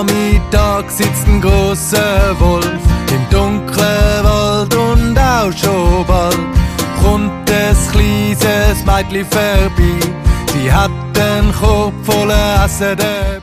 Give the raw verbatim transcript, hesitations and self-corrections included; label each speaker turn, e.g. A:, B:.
A: Nachmittag sitzt ein grosser Wolf im dunklen Wald und auch schon bald kommt ein kleines Mädchen vorbei. Sie hat den Kopf voller Essen dabei.